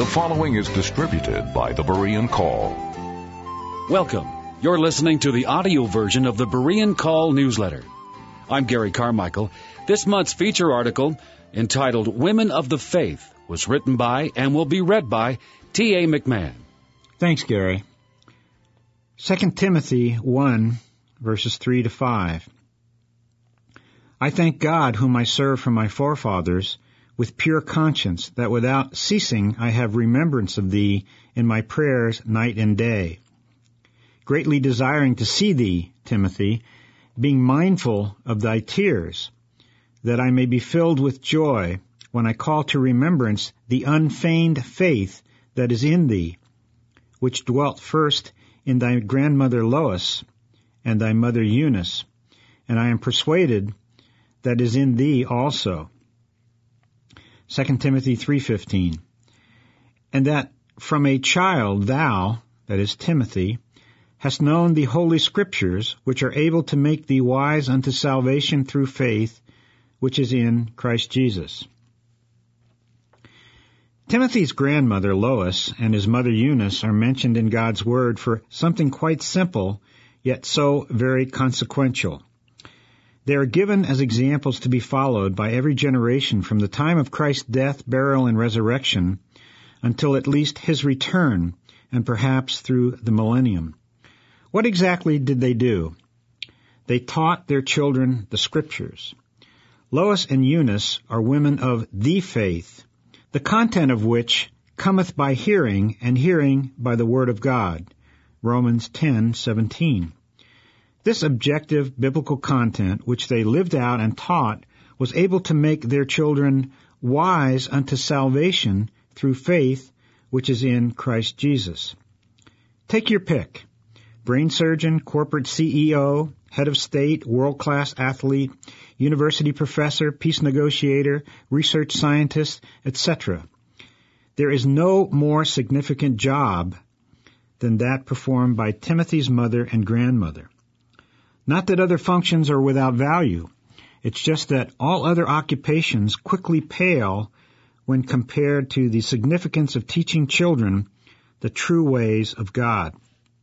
The following is distributed by the Berean Call. Welcome. You're listening to the audio version of the Berean Call newsletter. I'm Gary Carmichael. This month's feature article, entitled Women of the Faith, was written by and will be read by T.A. McMahon. Thanks, Gary. 2 Timothy 1, verses 3 to 5. I thank God, whom I serve from my forefathers, with pure conscience, that without ceasing I have remembrance of thee in my prayers night and day, greatly desiring to see thee, Timothy, being mindful of thy tears, that I may be filled with joy when I call to remembrance the unfeigned faith that is in thee, which dwelt first in thy grandmother Lois and thy mother Eunice, and I am persuaded that is in thee also. 2 Timothy 3:15. And that from a child thou, that is Timothy, hast known the holy Scriptures, which are able to make thee wise unto salvation through faith, which is in Christ Jesus. Timothy's grandmother Lois and his mother Eunice are mentioned in God's Word for something quite simple, yet so very consequential. They are given as examples to be followed by every generation from the time of Christ's death, burial, and resurrection until at least his return, and perhaps through the millennium. What exactly did they do? They taught their children the Scriptures. Lois and Eunice are women of the faith, the content of which cometh by hearing, and hearing by the Word of God. Romans 10:17. This objective biblical content, which they lived out and taught, was able to make their children wise unto salvation through faith, which is in Christ Jesus. Take your pick. Brain surgeon, corporate CEO, head of state, world-class athlete, university professor, peace negotiator, research scientist, etc. There is no more significant job than that performed by Timothy's mother and grandmother. Not that other functions are without value. It's just that all other occupations quickly pale when compared to the significance of teaching children the true ways of God.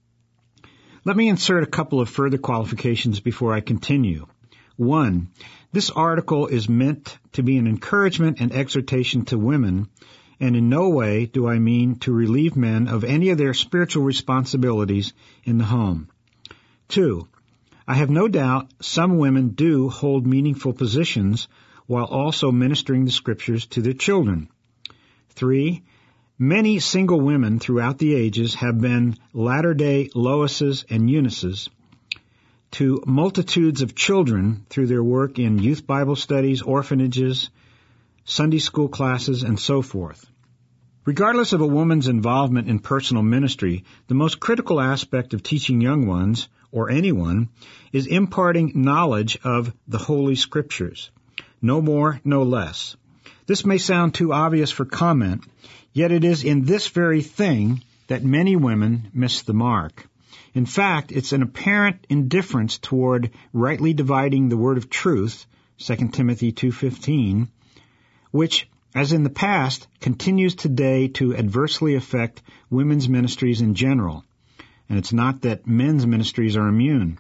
Let me insert a couple of further qualifications before I continue. 1. This article is meant to be an encouragement and exhortation to women, and in no way do I mean to relieve men of any of their spiritual responsibilities in the home. 2. I have no doubt some women do hold meaningful positions while also ministering the Scriptures to their children. 3. Many single women throughout the ages have been latter-day Loises and Eunices to multitudes of children through their work in youth Bible studies, orphanages, Sunday school classes, and so forth. Regardless of a woman's involvement in personal ministry, the most critical aspect of teaching young ones, or anyone, is imparting knowledge of the Holy Scriptures. No more, no less. This may sound too obvious for comment, yet it is in this very thing that many women miss the mark. In fact, it's an apparent indifference toward rightly dividing the word of truth, 2 Timothy 2:15, which, as in the past, continues today to adversely affect women's ministries in general. And it's not that men's ministries are immune.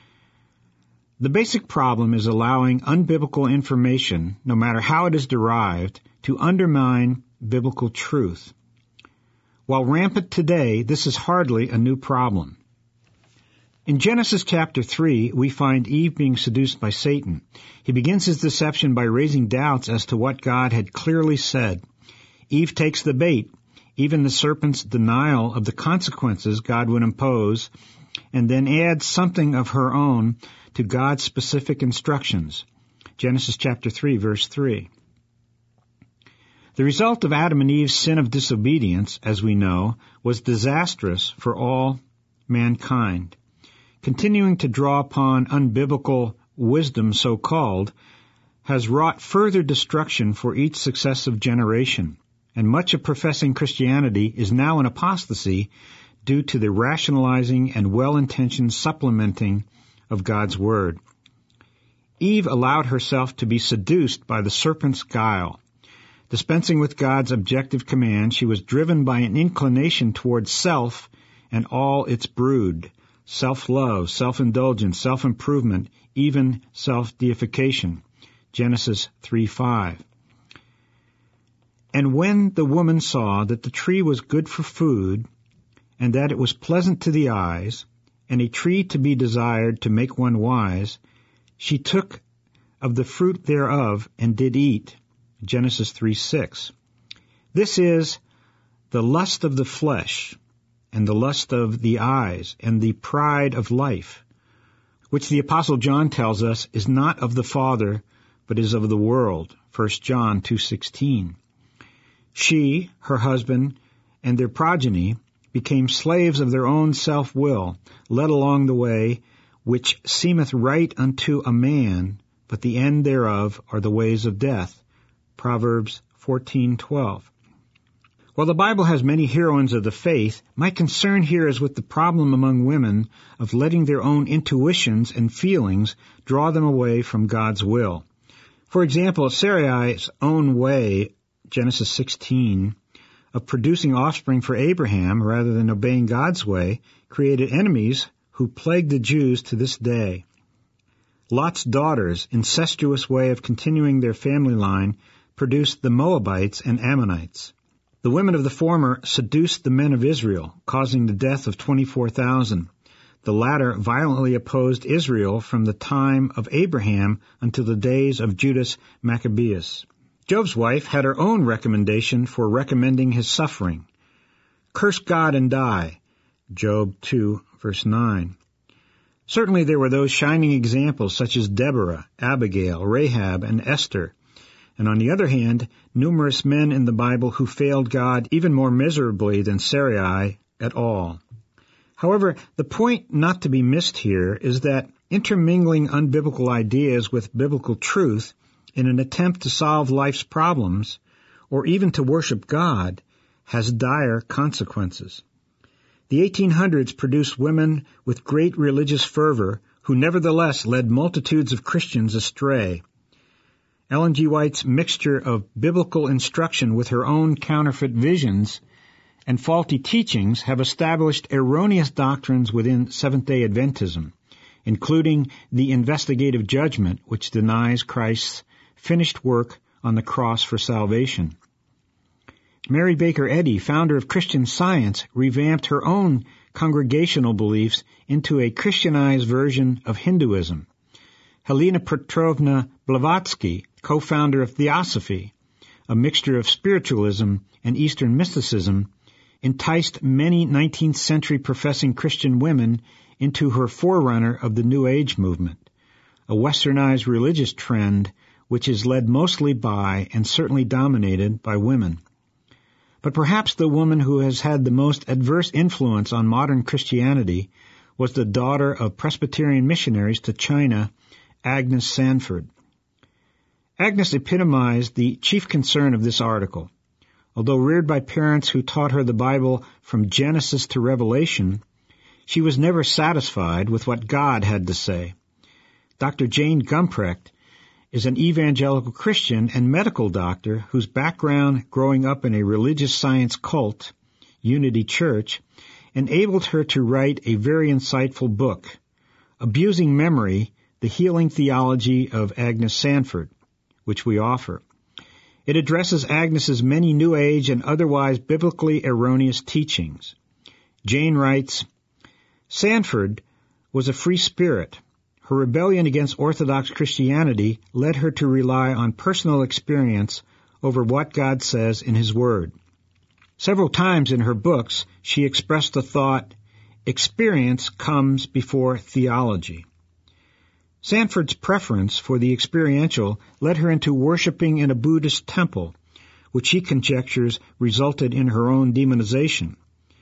The basic problem is allowing unbiblical information, no matter how it is derived, to undermine biblical truth. While rampant today, this is hardly a new problem. In Genesis chapter 3, we find Eve being seduced by Satan. He begins his deception by raising doubts as to what God had clearly said. Eve takes the bait, even the serpent's denial of the consequences God would impose, and then adds something of her own to God's specific instructions. Genesis chapter 3, verse 3. The result of Adam and Eve's sin of disobedience, as we know, was disastrous for all mankind. Continuing to draw upon unbiblical wisdom, so-called, has wrought further destruction for each successive generation, and much of professing Christianity is now in apostasy due to the rationalizing and well-intentioned supplementing of God's Word. Eve allowed herself to be seduced by the serpent's guile. Dispensing with God's objective command, she was driven by an inclination towards self and all its brood, self-love, self-indulgence, self-improvement, even self-deification. Genesis 3:5. And when the woman saw that the tree was good for food, and that it was pleasant to the eyes, and a tree to be desired to make one wise, she took of the fruit thereof and did eat. Genesis 3:6. This is the lust of the flesh, and the lust of the eyes, and the pride of life, which the Apostle John tells us is not of the Father, but is of the world. 1 John 2:16. She, her husband, and their progeny became slaves of their own self-will, led along the way which seemeth right unto a man, but the end thereof are the ways of death. Proverbs 14:12. While the Bible has many heroines of the faith, my concern here is with the problem among women of letting their own intuitions and feelings draw them away from God's will. For example, Sarai's own way, Genesis 16, of producing offspring for Abraham rather than obeying God's way, created enemies who plague the Jews to this day. Lot's daughters' incestuous way of continuing their family line produced the Moabites and Ammonites. The women of the former seduced the men of Israel, causing the death of 24,000. The latter violently opposed Israel from the time of Abraham until the days of Judas Maccabeus. Job's wife had her own recommendation for recommending his suffering. Curse God and die. Job 2, verse 9. Certainly there were those shining examples such as Deborah, Abigail, Rahab, and Esther. And on the other hand, numerous men in the Bible who failed God even more miserably than Sarai at all. However, the point not to be missed here is that intermingling unbiblical ideas with biblical truth in an attempt to solve life's problems, or even to worship God, has dire consequences. The 1800s produced women with great religious fervor who nevertheless led multitudes of Christians astray. Ellen G. White's mixture of biblical instruction with her own counterfeit visions and faulty teachings have established erroneous doctrines within Seventh-day Adventism, including the investigative judgment which denies Christ's finished work on the cross for salvation. Mary Baker Eddy, founder of Christian Science, revamped her own congregational beliefs into a Christianized version of Hinduism. Helena Petrovna Blavatsky, co-founder of Theosophy, a mixture of spiritualism and Eastern mysticism, enticed many 19th century professing Christian women into her forerunner of the New Age movement, a westernized religious trend which is led mostly by and certainly dominated by women. But perhaps the woman who has had the most adverse influence on modern Christianity was the daughter of Presbyterian missionaries to China, Agnes Sanford. Agnes epitomized the chief concern of this article. Although reared by parents who taught her the Bible from Genesis to Revelation, she was never satisfied with what God had to say. Dr. Jane Gumprecht is an evangelical Christian and medical doctor whose background growing up in a religious science cult, Unity Church, enabled her to write a very insightful book, Abusing Memory, The Healing Theology of Agnes Sanford, which we offer. It addresses Agnes's many New Age and otherwise biblically erroneous teachings. Jane writes, Sanford was a free spirit. Her rebellion against Orthodox Christianity led her to rely on personal experience over what God says in His Word. Several times in her books, she expressed the thought, experience comes before theology. Sanford's preference for the experiential led her into worshiping in a Buddhist temple, which she conjectures resulted in her own demonization.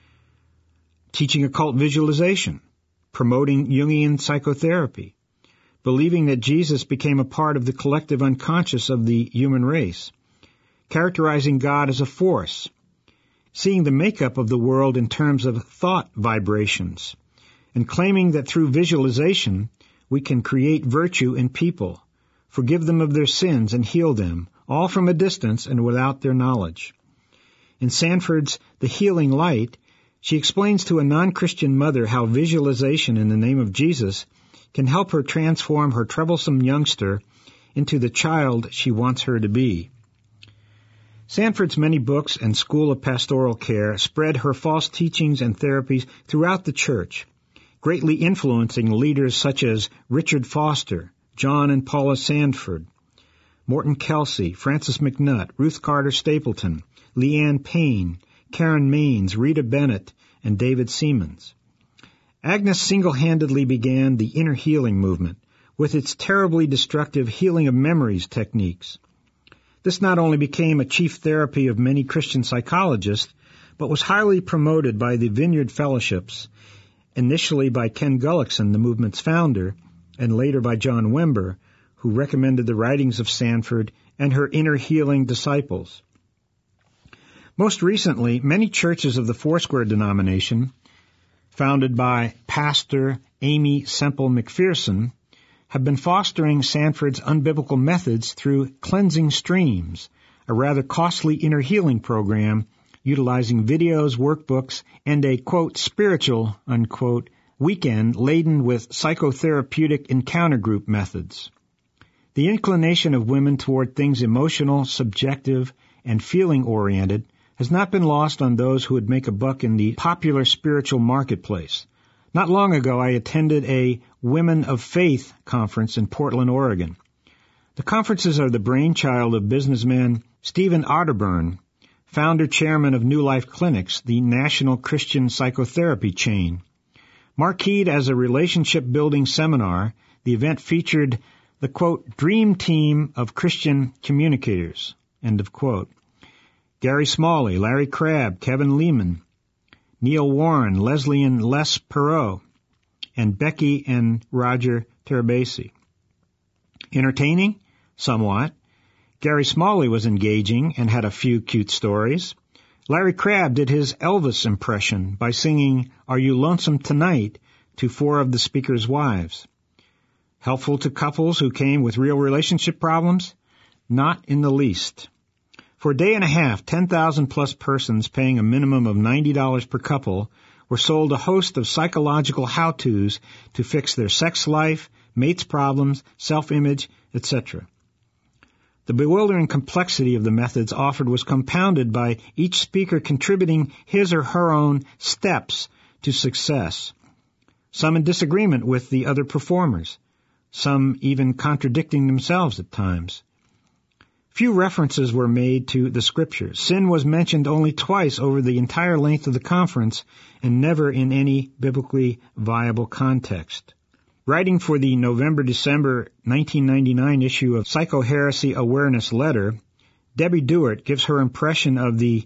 Teaching occult visualization, promoting Jungian psychotherapy, believing that Jesus became a part of the collective unconscious of the human race, characterizing God as a force, seeing the makeup of the world in terms of thought vibrations, and claiming that through visualization we can create virtue in people, forgive them of their sins and heal them, all from a distance and without their knowledge. In Sanford's The Healing Light, she explains to a non-Christian mother how visualization in the name of Jesus can help her transform her troublesome youngster into the child she wants her to be. Sanford's many books and School of Pastoral Care spread her false teachings and therapies throughout the church, greatly influencing leaders such as Richard Foster, John and Paula Sanford, Morton Kelsey, Francis McNutt, Ruth Carter Stapleton, Leanne Payne, Karen Maines, Rita Bennett, and David Seamans. Agnes single-handedly began the inner healing movement with its terribly destructive healing of memories techniques. This not only became a chief therapy of many Christian psychologists, but was highly promoted by the Vineyard Fellowships, initially by Ken Gullickson, the movement's founder, and later by John Wimber, who recommended the writings of Sanford and her inner healing disciples. Most recently, many churches of the Foursquare denomination, founded by Pastor Amy Semple McPherson, have been fostering Sanford's unbiblical methods through Cleansing Streams, a rather costly inner healing program utilizing videos, workbooks, and a, quote, spiritual, unquote, weekend laden with psychotherapeutic encounter group methods. The inclination of women toward things emotional, subjective, and feeling-oriented has not been lost on those who would make a buck in the popular spiritual marketplace. Not long ago, I attended a Women of Faith conference in Portland, Oregon. The conferences are the brainchild of businessman Stephen Otterburn, founder-chairman of New Life Clinics, the national Christian psychotherapy chain. Marqueed as a relationship-building seminar, the event featured the, quote, dream team of Christian communicators, end of quote. Gary Smalley, Larry Crabb, Kevin Lehman, Neil Warren, Leslie and Les Perot, and Becky and Roger Terabasi. Entertaining? Somewhat. Gary Smalley was engaging and had a few cute stories. Larry Crabb did his Elvis impression by singing Are You Lonesome Tonight to 4 of the speaker's wives. Helpful to couples who came with real relationship problems? Not in the least. For a day and a half, 10,000-plus persons paying a minimum of $90 per couple were sold a host of psychological how-tos to fix their sex life, mates problems, self-image, etc. The bewildering complexity of the methods offered was compounded by each speaker contributing his or her own steps to success, some in disagreement with the other performers, some even contradicting themselves at times. Few references were made to the Scriptures. Sin was mentioned only twice over the entire length of the conference and never in any biblically viable context. Writing for the November-December 1999 issue of Psychoheresy Awareness Letter, Debbie Dewart gives her impression of the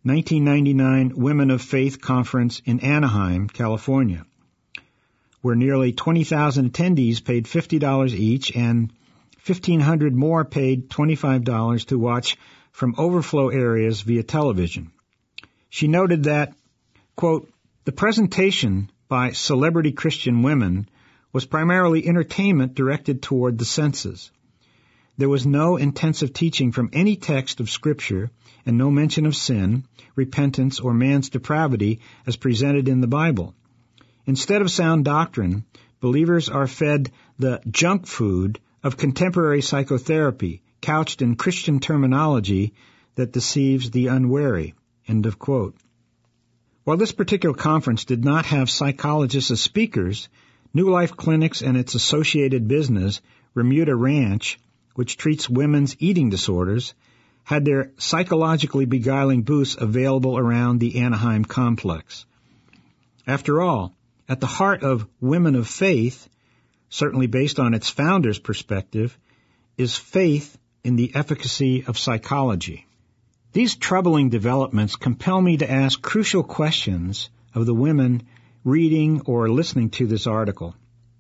1999 Women of Faith Conference in Anaheim, California, where nearly 20,000 attendees paid $50 each and 1,500 more paid $25 to watch from overflow areas via television. She noted that, quote, the presentation by celebrity Christian women was primarily entertainment directed toward the senses. There was no intensive teaching from any text of Scripture and no mention of sin, repentance, or man's depravity as presented in the Bible. Instead of sound doctrine, believers are fed the junk food of contemporary psychotherapy, couched in Christian terminology that deceives the unwary. End of quote. While this particular conference did not have psychologists as speakers, New Life Clinics and its associated business, Remuda Ranch, which treats women's eating disorders, had their psychologically beguiling booths available around the Anaheim complex. After all, at the heart of Women of Faith, certainly based on its founder's perspective, is faith in the efficacy of psychology. These troubling developments compel me to ask crucial questions of the women reading or listening to this article.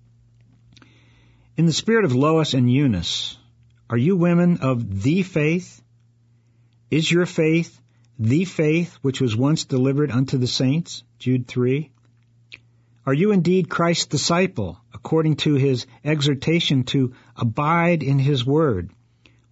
In the spirit of Lois and Eunice, are you women of the faith? Is your faith the faith which was once delivered unto the saints? Jude 3. Are you indeed Christ's disciple, according to his exhortation to abide in his word,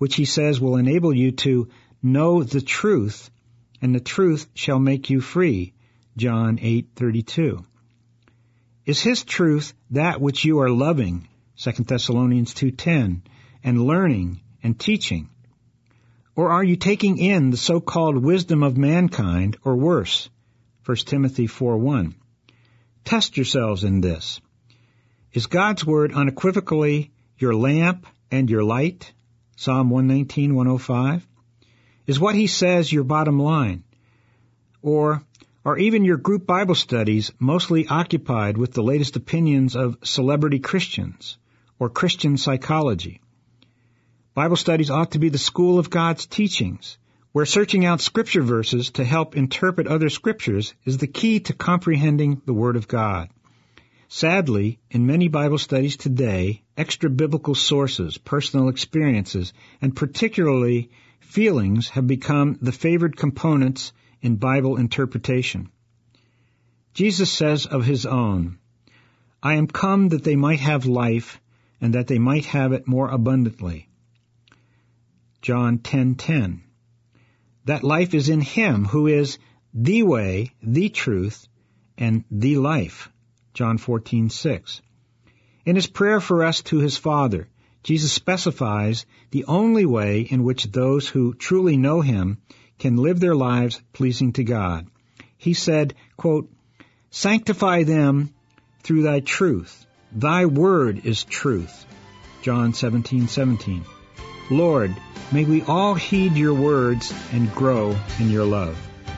which he says will enable you to know the truth, and the truth shall make you free, John 8:32. Is his truth that which you are loving, 2 Thessalonians 2:10, and learning and teaching? Or are you taking in the so-called wisdom of mankind, or worse, 1 Timothy 4:1? Test yourselves in this. Is God's Word unequivocally your lamp and your light, Psalm 119:105? Is what he says your bottom line? Or are even your group Bible studies mostly occupied with the latest opinions of celebrity Christians or Christian psychology? Bible studies ought to be the school of God's teachings, where searching out scripture verses to help interpret other scriptures is the key to comprehending the Word of God. Sadly, in many Bible studies today, extra-biblical sources, personal experiences, and particularly feelings have become the favored components in Bible interpretation. Jesus says of his own, "I am come that they might have life, and that they might have it more abundantly." John 10:10. That life is in him who is the way, the truth, and the life. John 14:6. In his prayer for us to his Father, Jesus specifies the only way in which those who truly know him can live their lives pleasing to God. He said, quote, "Sanctify them through thy truth. Thy word is truth." John 17:17. Lord, may we all heed your words and grow in your love.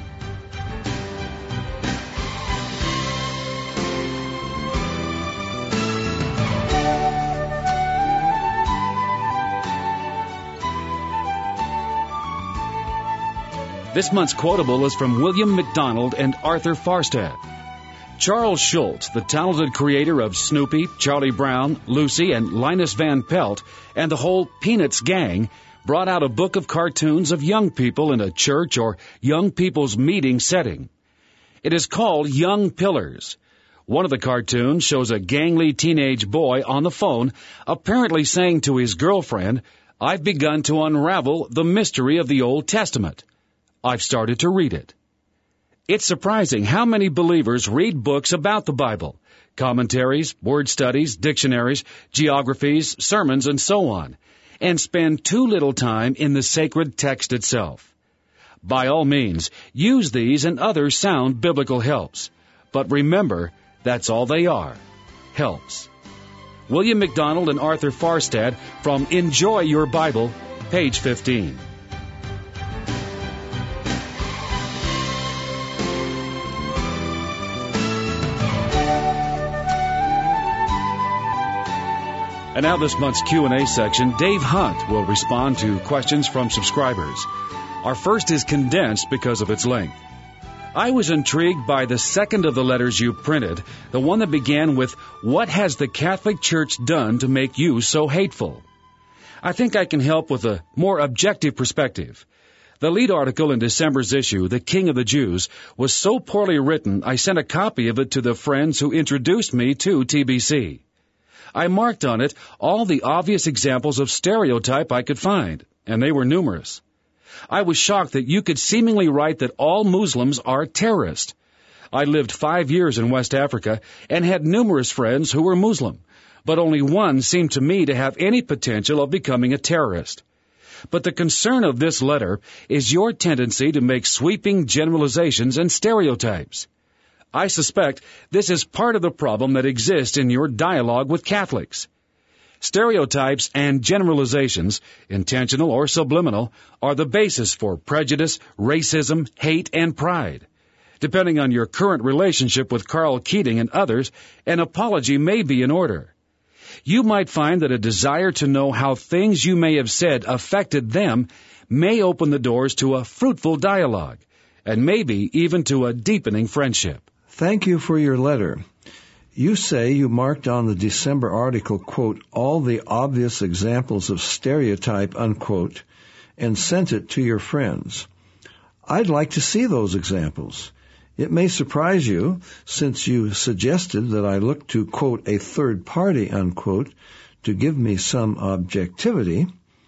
This month's quotable is from William MacDonald and Arthur Farstad. Charles Schulz, the talented creator of Snoopy, Charlie Brown, Lucy, and Linus Van Pelt, and the whole Peanuts gang, brought out a book of cartoons of young people in a church or young people's meeting setting. It is called Young Pillars. One of the cartoons shows a gangly teenage boy on the phone, apparently saying to his girlfriend, "I've begun to unravel the mystery of the Old Testament. I've started to read it." It's surprising how many believers read books about the Bible, commentaries, word studies, dictionaries, geographies, sermons, and so on, and spend too little time in the sacred text itself. By all means, use these and other sound biblical helps. But remember, that's all they are, helps. William MacDonald and Arthur Farstad from Enjoy Your Bible, page 15. And now this month's Q&A section, Dave Hunt will respond to questions from subscribers. Our first is condensed because of its length. I was intrigued by the second of the letters you printed, the one that began with, "What has the Catholic Church done to make you so hateful?" I think I can help with a more objective perspective. The lead article in December's issue, "The King of the Jews," was so poorly written I sent a copy of it to the friends who introduced me to TBC. I marked on it all the obvious examples of stereotype I could find, and they were numerous. I was shocked that you could seemingly write that all Muslims are terrorists. I lived 5 years in West Africa and had numerous friends who were Muslim, but only one seemed to me to have any potential of becoming a terrorist. But the concern of this letter is your tendency to make sweeping generalizations and stereotypes. I suspect this is part of the problem that exists in your dialogue with Catholics. Stereotypes and generalizations, intentional or subliminal, are the basis for prejudice, racism, hate, and pride. Depending on your current relationship with Carl Keating and others, an apology may be in order. You might find that a desire to know how things you may have said affected them may open the doors to a fruitful dialogue, and maybe even to a deepening friendship. Thank you for your letter. You say you marked on the December article, quote, "all the obvious examples of stereotype," unquote, and sent it to your friends. I'd like to see those examples. It may surprise you, since you suggested that I look to, quote, "a third party," unquote, to give me some objectivity.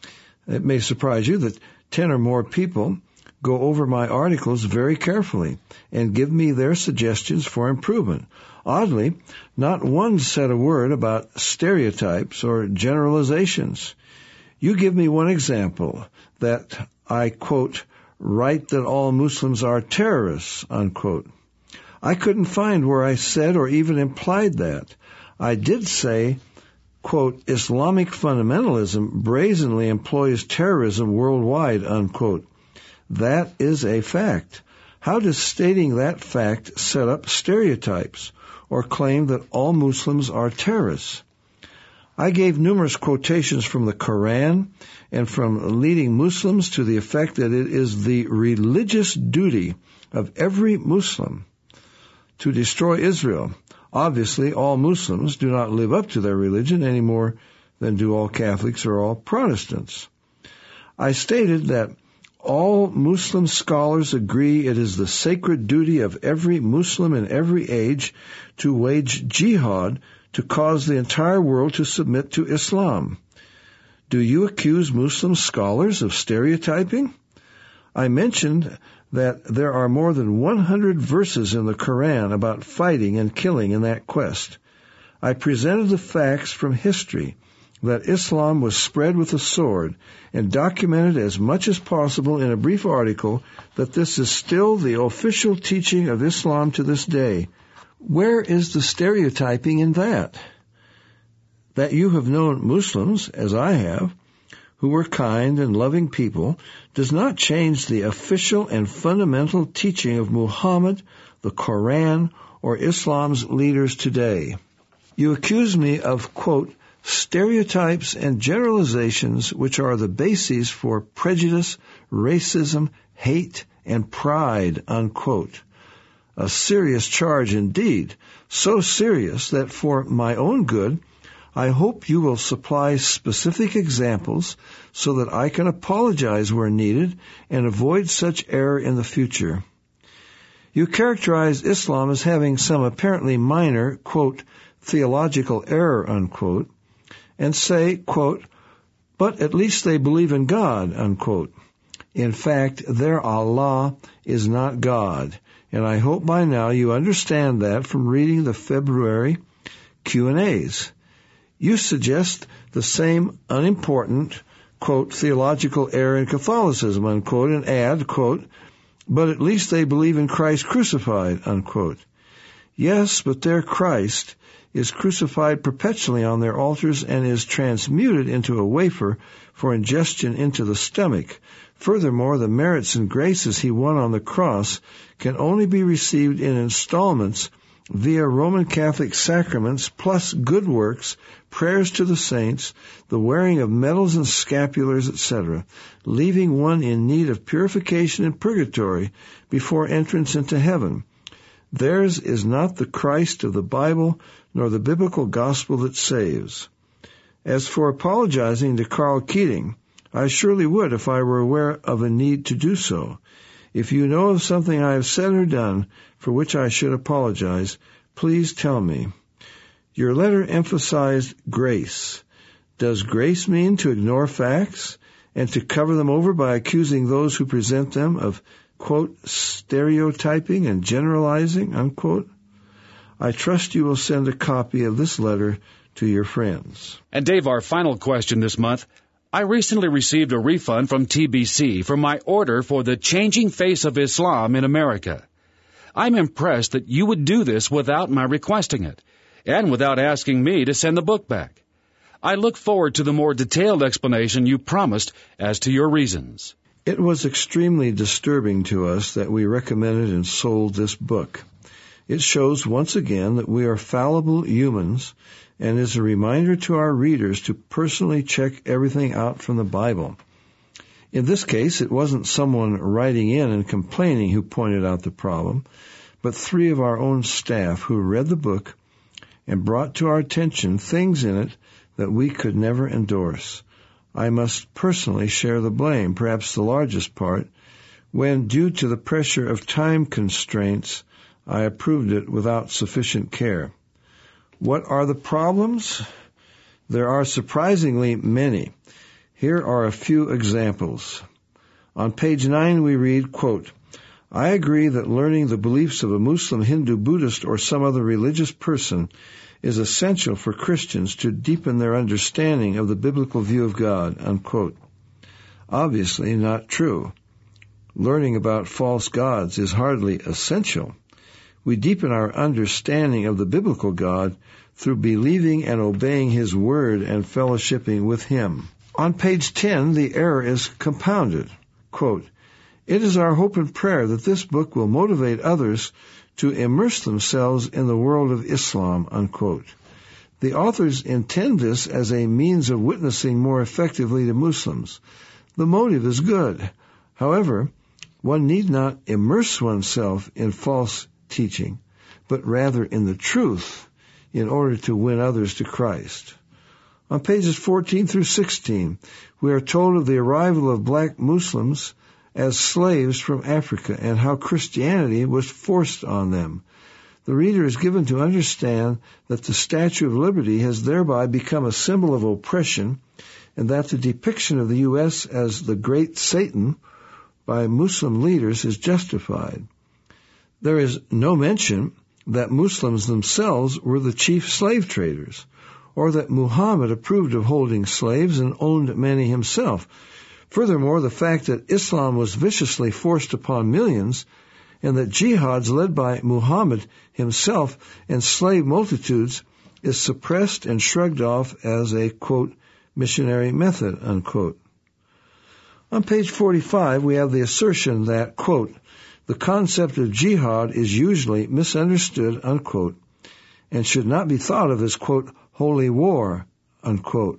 It may surprise you that 10 or more people go over my articles very carefully and give me their suggestions for improvement. Oddly, not one said a word about stereotypes or generalizations. You give me one example that I, quote, write that all Muslims are terrorists, unquote. I couldn't find where I said or even implied that. I did say, quote, Islamic fundamentalism brazenly employs terrorism worldwide, unquote. That is a fact. How does stating that fact set up stereotypes or claim that all Muslims are terrorists? I gave numerous quotations from the Quran and from leading Muslims to the effect that it is the religious duty of every Muslim to destroy Israel. Obviously, all Muslims do not live up to their religion any more than do all Catholics or all Protestants. I stated that all Muslim scholars agree it is the sacred duty of every Muslim in every age to wage jihad to cause the entire world to submit to Islam. Do you accuse Muslim scholars of stereotyping? I mentioned that there are more than 100 verses in the Quran about fighting and killing in that quest. I presented the facts from history that Islam was spread with a sword and documented as much as possible in a brief article that this is still the official teaching of Islam to this day. Where is the stereotyping in that? That you have known Muslims, as I have, who were kind and loving people, does not change the official and fundamental teaching of Muhammad, the Quran, or Islam's leaders today. You accuse me of, quote, stereotypes and generalizations which are the bases for prejudice, racism, hate, and pride, unquote. A serious charge indeed, so serious that for my own good, I hope you will supply specific examples so that I can apologize where needed and avoid such error in the future. You characterize Islam as having some apparently minor, quote, theological error, unquote, and say, quote, but at least they believe in God, unquote. In fact, their Allah is not God, and I hope by now you understand that from reading the February Q&As. You suggest the same unimportant, quote, theological error in Catholicism, unquote, and add, quote, but at least they believe in Christ crucified, unquote. Yes, but their Christ is crucified perpetually on their altars and is transmuted into a wafer for ingestion into the stomach. Furthermore, the merits and graces he won on the cross can only be received in installments via Roman Catholic sacraments plus good works, prayers to the saints, the wearing of medals and scapulars, etc., leaving one in need of purification in purgatory before entrance into heaven. Theirs is not the Christ of the Bible, nor the biblical gospel that saves. As for apologizing to Carl Keating, I surely would if I were aware of a need to do so. If you know of something I have said or done for which I should apologize, please tell me. Your letter emphasized grace. Does grace mean to ignore facts and to cover them over by accusing those who present them of, quote, stereotyping and generalizing, unquote? I trust you will send a copy of this letter to your friends. And Dave, our final question this month. I recently received a refund from TBC for my order for The Changing Face of Islam in America. I'm impressed that you would do this without my requesting it, and without asking me to send the book back. I look forward to the more detailed explanation you promised as to your reasons. It was extremely disturbing to us that we recommended and sold this book. It shows once again that we are fallible humans and is a reminder to our readers to personally check everything out from the Bible. In this case, it wasn't someone writing in and complaining who pointed out the problem, but 3 of our own staff who read the book and brought to our attention things in it that we could never endorse. I must personally share the blame, perhaps the largest part, when, due to the pressure of time constraints, I approved it without sufficient care. What are the problems? There are surprisingly many. Here are a few examples. On page 9 we read, quote, I agree that learning the beliefs of a Muslim, Hindu, Buddhist, or some other religious person is essential for Christians to deepen their understanding of the biblical view of God, unquote. Obviously not true. Learning about false gods is hardly essential. We deepen our understanding of the biblical God through believing and obeying His Word and fellowshipping with Him. On page 10, the error is compounded. Quote, it is our hope and prayer that this book will motivate others to immerse themselves in the world of Islam, unquote. The authors intend this as a means of witnessing more effectively to Muslims. The motive is good. However, one need not immerse oneself in false teaching, but rather in the truth in order to win others to Christ. On pages 14 through 16, we are told of the arrival of black Muslims as slaves from Africa and how Christianity was forced on them. The reader is given to understand that the Statue of Liberty has thereby become a symbol of oppression, and that the depiction of the U.S. as the Great Satan by Muslim leaders is justified. There is no mention that Muslims themselves were the chief slave traders, or that Muhammad approved of holding slaves and owned many himself. Furthermore, the fact that Islam was viciously forced upon millions, and that jihads led by Muhammad himself enslaved multitudes, is suppressed and shrugged off as a, quote, missionary method, unquote. On page 45, we have the assertion that, quote, the concept of jihad is usually misunderstood, unquote, and should not be thought of as, quote, holy war, unquote.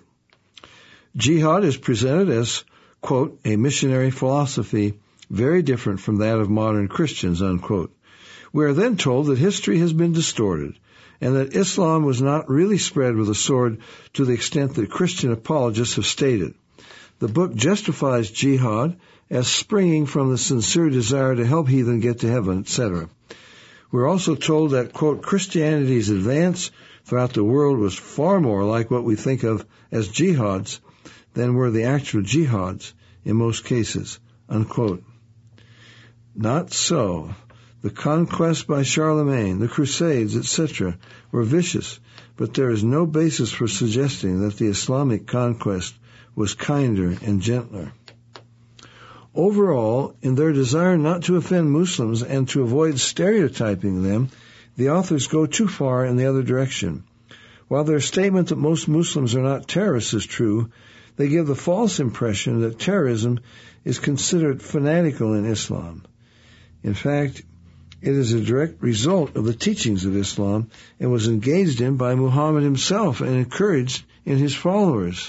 Jihad is presented as, quote, a missionary philosophy very different from that of modern Christians, unquote. We are then told that history has been distorted and that Islam was not really spread with a sword to the extent that Christian apologists have stated. The book justifies jihad as springing from the sincere desire to help heathen get to heaven, etc. We're also told that, quote, Christianity's advance throughout the world was far more like what we think of as jihads than were the actual jihads in most cases, unquote. Not so. The conquest by Charlemagne, the Crusades, etc., were vicious, but there is no basis for suggesting that the Islamic conquest was kinder and gentler. Overall, in their desire not to offend Muslims and to avoid stereotyping them, the authors go too far in the other direction. While their statement that most Muslims are not terrorists is true, they give the false impression that terrorism is considered fanatical in Islam. In fact, it is a direct result of the teachings of Islam and was engaged in by Muhammad himself and encouraged in his followers.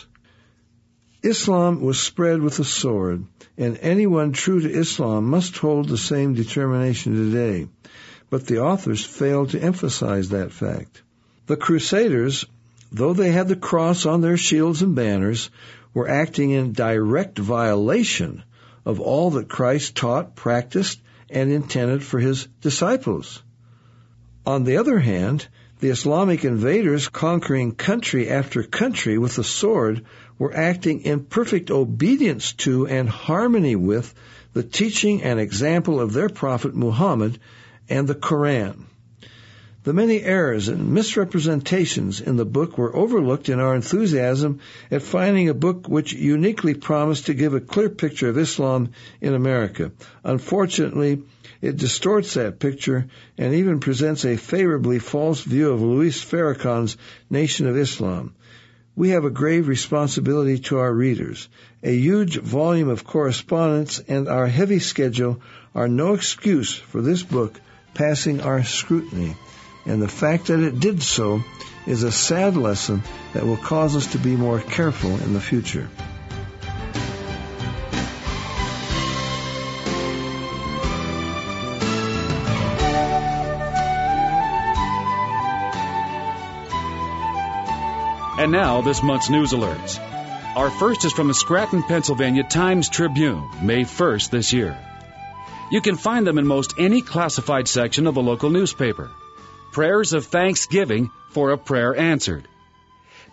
Islam was spread with a sword, and anyone true to Islam must hold the same determination today. But the authors failed to emphasize that fact. The Crusaders, though they had the cross on their shields and banners, were acting in direct violation of all that Christ taught, practiced, and intended for his disciples. On the other hand, the Islamic invaders conquering country after country with the sword were acting in perfect obedience to and harmony with the teaching and example of their prophet Muhammad and the Quran. The many errors and misrepresentations in the book were overlooked in our enthusiasm at finding a book which uniquely promised to give a clear picture of Islam in America. Unfortunately, it distorts that picture and even presents a favorably false view of Louis Farrakhan's Nation of Islam. We have a grave responsibility to our readers. A huge volume of correspondence and our heavy schedule are no excuse for this book passing our scrutiny. And the fact that it did so is a sad lesson that will cause us to be more careful in the future. And now, this month's news alerts. Our first is from the Scranton, Pennsylvania Times-Tribune, May 1st this year. You can find them in most any classified section of a local newspaper. Prayers of thanksgiving for a prayer answered.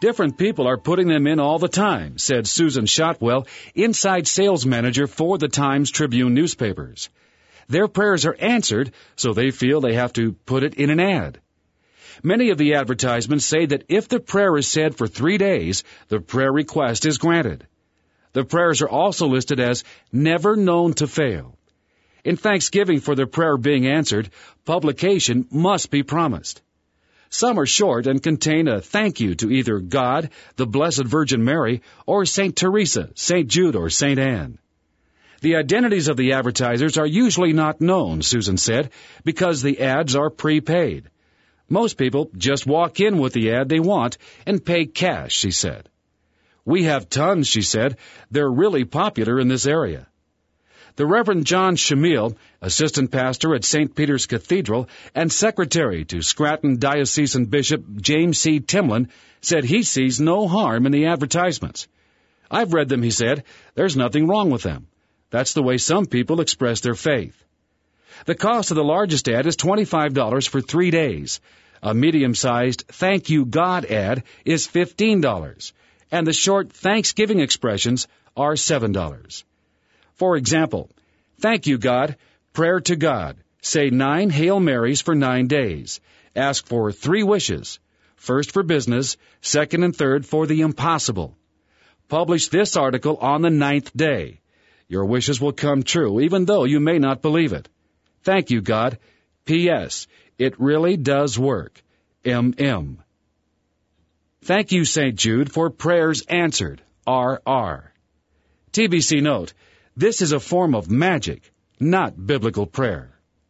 Different people are putting them in all the time, said Susan Shotwell, inside sales manager for the Times-Tribune newspapers. Their prayers are answered, so they feel they have to put it in an ad. Many of the advertisements say that if the prayer is said for 3 days, the prayer request is granted. The prayers are also listed as never known to fail. In thanksgiving for the prayer being answered, publication must be promised. Some are short and contain a thank you to either God, the Blessed Virgin Mary, or St. Teresa, St. Jude, or St. Anne. The identities of the advertisers are usually not known, Susan said, because the ads are prepaid. Most people just walk in with the ad they want and pay cash, she said. We have tons, she said. They're really popular in this area. The Reverend John Shamil, assistant pastor at St. Peter's Cathedral and secretary to Scranton Diocesan Bishop James C. Timlin, said he sees no harm in the advertisements. I've read them, he said. There's nothing wrong with them. That's the way some people express their faith. The cost of the largest ad is $25 for 3 days. A medium-sized Thank You God ad is $15, and the short Thanksgiving expressions are $7. For example, Thank You God, prayer to God. Say 9 Hail Marys for 9 days. Ask for 3 wishes. First for business, second and third for the impossible. Publish this article on the 9th day. Your wishes will come true, even though you may not believe it. Thank you, God. P.S. It really does work. M.M. Thank you, St. Jude, for prayers answered. R.R. TBC note, this is a form of magic, not biblical prayer.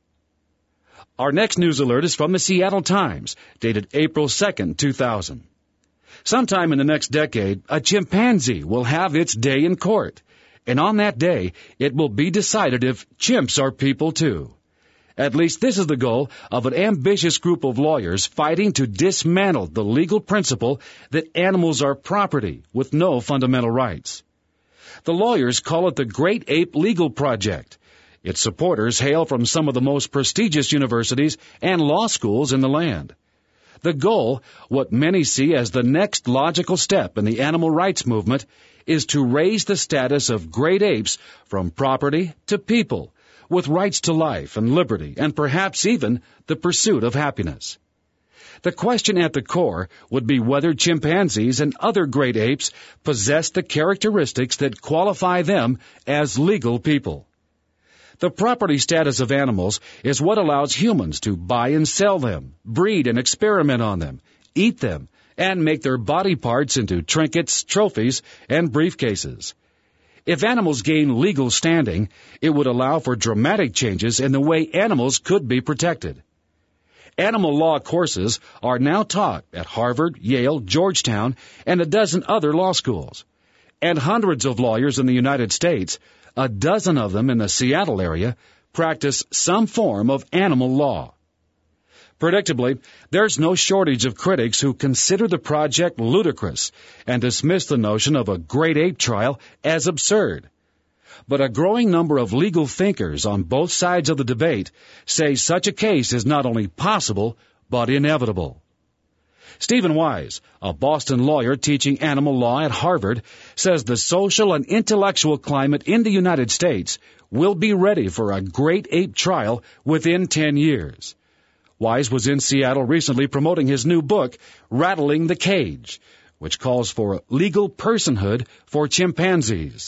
Our next news alert is from the Seattle Times, dated April 2nd, 2000. Sometime in the next decade, a chimpanzee will have its day in court. And on that day, it will be decided if chimps are people too. At least this is the goal of an ambitious group of lawyers fighting to dismantle the legal principle that animals are property with no fundamental rights. The lawyers call it the Great Ape Legal Project. Its supporters hail from some of the most prestigious universities and law schools in the land. The goal, what many see as the next logical step in the animal rights movement, is to raise the status of great apes from property to people, with rights to life and liberty and perhaps even the pursuit of happiness. The question at the core would be whether chimpanzees and other great apes possess the characteristics that qualify them as legal people. The property status of animals is what allows humans to buy and sell them, breed and experiment on them, eat them, and make their body parts into trinkets, trophies, and briefcases. If animals gain legal standing, it would allow for dramatic changes in the way animals could be protected. Animal law courses are now taught at Harvard, Yale, Georgetown, and a dozen other law schools. And hundreds of lawyers in the United States, a dozen of them in the Seattle area, practice some form of animal law. Predictably, there's no shortage of critics who consider the project ludicrous and dismiss the notion of a great ape trial as absurd. But a growing number of legal thinkers on both sides of the debate say such a case is not only possible, but inevitable. Stephen Wise, a Boston lawyer teaching animal law at Harvard, says the social and intellectual climate in the United States will be ready for a great ape trial within 10 years. Wise was in Seattle recently promoting his new book, Rattling the Cage, which calls for legal personhood for chimpanzees.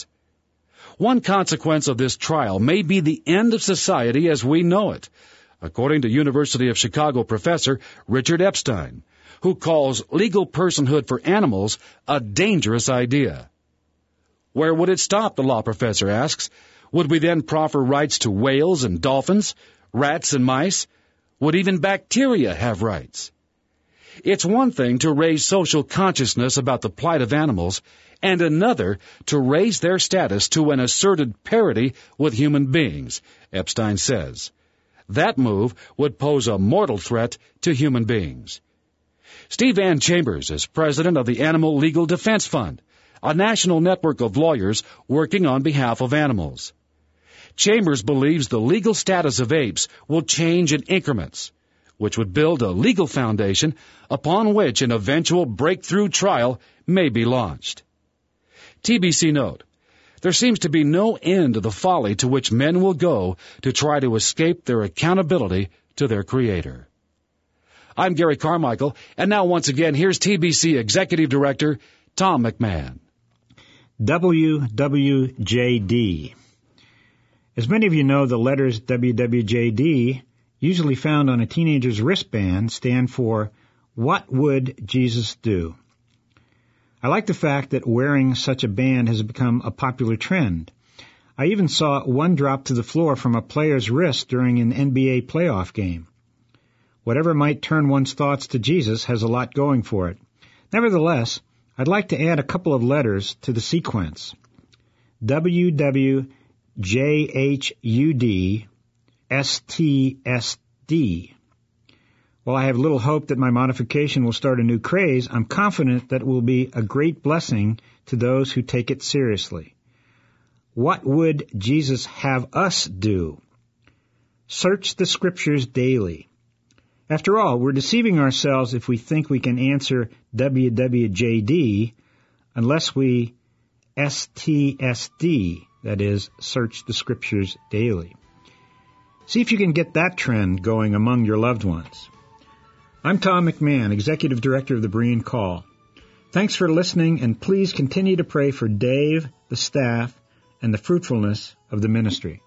One consequence of this trial may be the end of society as we know it, according to University of Chicago professor Richard Epstein, who calls legal personhood for animals a dangerous idea. Where would it stop, the law professor asks? Would we then proffer rights to whales and dolphins, rats and mice? Would even bacteria have rights? It's one thing to raise social consciousness about the plight of animals, and another to raise their status to an asserted parity with human beings, Epstein says. That move would pose a mortal threat to human beings. Steve Van Chambers is president of the Animal Legal Defense Fund, a national network of lawyers working on behalf of animals. Chambers believes the legal status of apes will change in increments. which would build a legal foundation upon which an eventual breakthrough trial may be launched. TBC note: there seems to be no end to the folly to which men will go to try to escape their accountability to their Creator. I'm Gary Carmichael, and now once again, here's TBC Executive Director Tom McMahon. WWJD. As many of you know, the letters WWJD, usually found on a teenager's wristband, stand for What Would Jesus Do? I like the fact that wearing such a band has become a popular trend. I even saw one drop to the floor from a player's wrist during an NBA playoff game. Whatever might turn one's thoughts to Jesus has a lot going for it. Nevertheless, I'd like to add a couple of letters to the sequence. WWJHUD STSD. While I have little hope that my modification will start a new craze, I'm confident that it will be a great blessing to those who take it seriously. What would Jesus have us do? Search the Scriptures daily. After all, we're deceiving ourselves if we think we can answer WWJD unless we STSD, that is, search the Scriptures daily. See if you can get that trend going among your loved ones. I'm Tom McMahon, Executive Director of the Berean Call. Thanks for listening, and please continue to pray for Dave, the staff, and the fruitfulness of the ministry.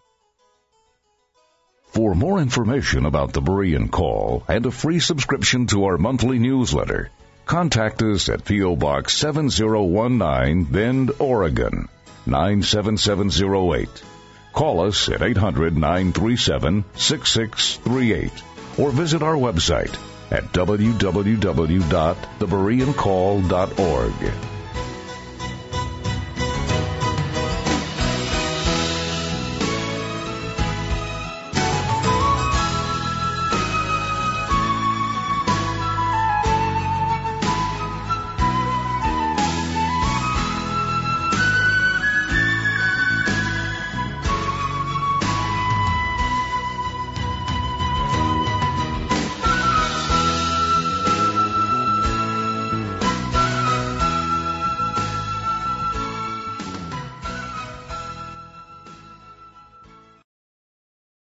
For more information about the Berean Call and a free subscription to our monthly newsletter, contact us at P.O. Box 7019, Bend, Oregon, 97708. Call us at 800-937-6638 or visit our website at www.thebereancall.org.